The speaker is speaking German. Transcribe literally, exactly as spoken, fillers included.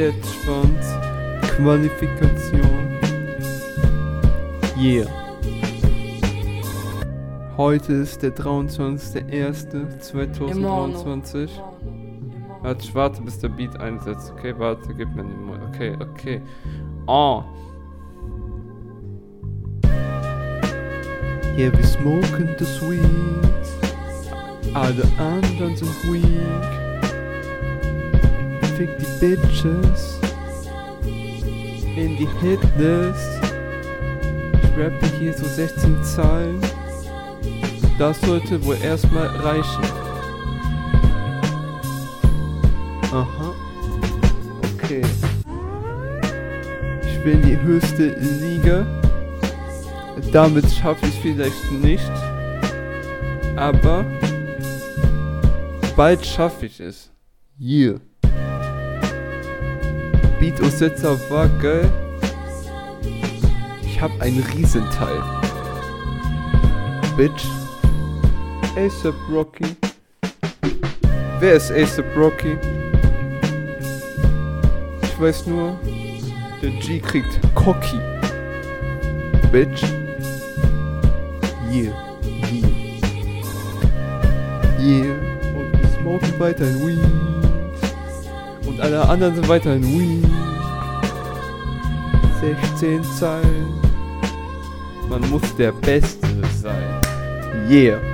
Schätzschwanz, Qualifikation. Yeah. Heute ist der dreiundzwanzigster erster zweitausenddreiundzwanzig. Warte, ich warte, bis der Beat einsetzt. Okay, warte, gib mir den Mund. Okay, okay. Oh. Yeah, wir smoken das Weed. Alle anderen sind weak. Fick die Bitches in die Hitlist. Ich rappe hier so sechzehn Zeilen. Das sollte wohl erstmal reichen. Aha. Okay. Ich will in die höchste Liga. Damit schaffe ich es vielleicht nicht. Aber bald schaffe ich es. Yeah. Beat-Aussetzer war geil. Ich hab einen Riesenteil. Bitch. A$AP Rocky. Wer ist A$AP Rocky? Ich weiß nur, der G kriegt Cocky. Bitch. Yeah. Yeah. Yeah. Und wir smoken weiterhin Weed. Und alle anderen sind weiterhin Weed. sechzehn Zeilen. Man muss der Beste sein. Yeah.